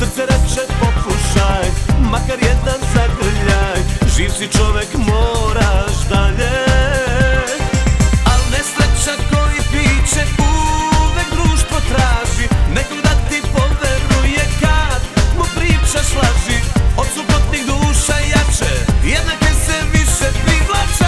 Srce reče pokušaj, makar jedan zagrljaj, živ si čovek, moraš dalje. Al nesreća koji piće uvek društvo traži, nekog da ti poveruje kad mu pričaš laži. Od suprotnih duša jače, jednake se više privlače.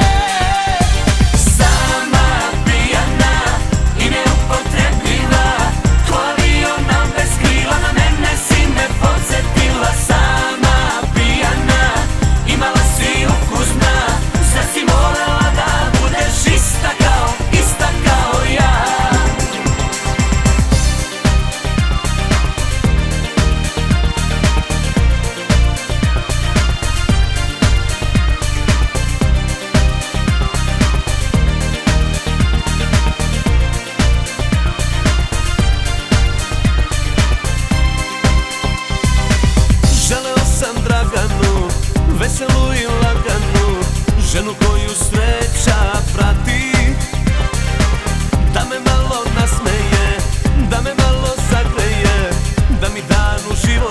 Sama pijana i neupotrebljiva, ko aviona bez krila, na mene si me podsjetila. Sama pijana, imala si ukus dna, zar si morala da budeš ista kao ja? Želeo sam Draganu, veselu i laganu, ženu koju sreća prati, da me malo nasmeje, da me malo zagreje, da mi dan u život